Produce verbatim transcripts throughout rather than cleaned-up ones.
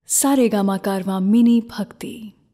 सारेगामा कारवां mini भक्ति।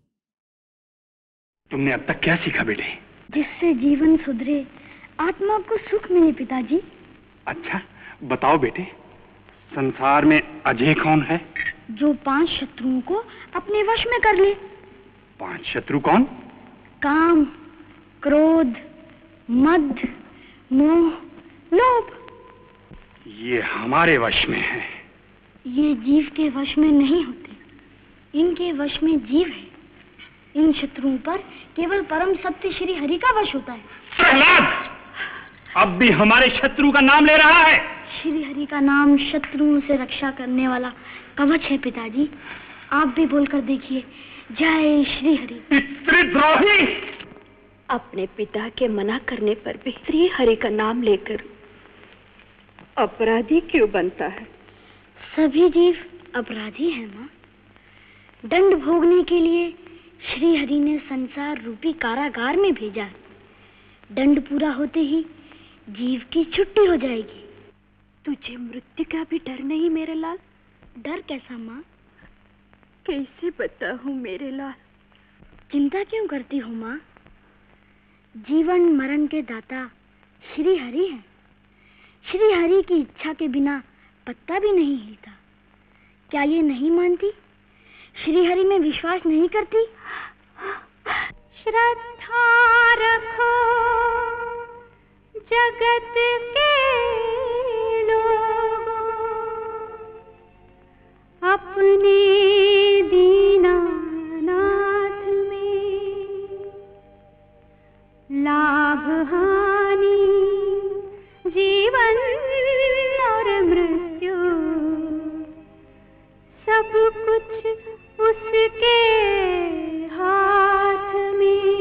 तुमने अब तक क्या सीखा बेटे? जिससे जीवन सुधरे, आत्मा को सुख मिले पिताजी। अच्छा बताओ बेटे, संसार में अजय कौन है? जो पांच शत्रुओं को अपने वश में कर ले। पांच शत्रु कौन? काम, क्रोध, मद, मोह, लोभ। ये हमारे वश में है। ये जीव के वश में नहीं होते, इनके वश में जीव है। इन शत्रुओं पर केवल परम सत्य श्री हरि का वश होता है। प्रहलाद, अब भी हमारे शत्रु का नाम ले रहा है। श्री हरि का नाम शत्रुओं से रक्षा करने वाला कवच है पिताजी। आप भी बोलकर देखिए, जय श्री हरि। पितृद्रोही! अपने पिता के मना करने पर भी श्री हरि का नाम लेकर अपराधी क्यों बनता है? सभी जीव अपराधी हैं माँ। दंड भोगने के लिए श्री हरि ने संसार रूपी कारागार में भेजा है। दंड पूरा होते ही जीव की छुट्टी हो जाएगी। तुझे मृत्यु का भी डर नहीं मेरे लाल? डर कैसा माँ? कैसे बताऊं मेरे लाल? चिंता क्यों करती हो माँ? जीवन मरण के दाता श्री हरि हैं। श्री हरि की इच्छा के बिना पत्ता भी नहीं हिलता। क्या ये नहीं मानती? श्री हरि में विश्वास नहीं करती? श्रद्धा रखो जगत के लोगों, अपने दीनानाथ में लाभ हानि जीवन और मृत्यु सब कुछ उसके हाथ में।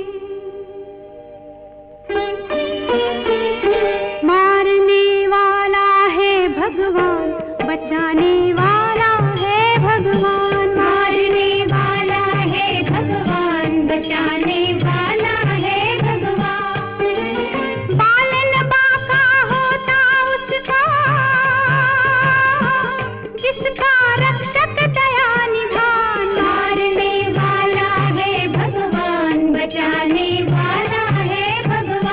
मारने वाला है भगवान, बचाने वाला है भगवान। मारने वाला है भगवान, बचाने वाला है भगवान। बालन बाका होता उसका, जिसका रक्षक दया निधान। मारने वाला है भगवान, बचाने वाला है भगवान।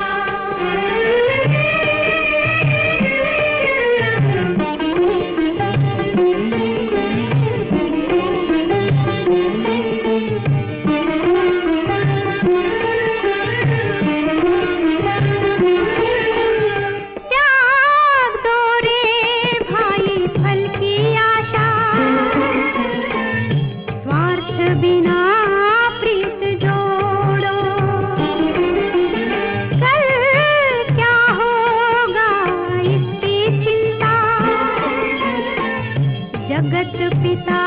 त्याग दो रे भाई फल की आशा, स्वार्थ बिना प्रीत जोड़ो। कल क्या होगा इसकी चिंता, जगत पिता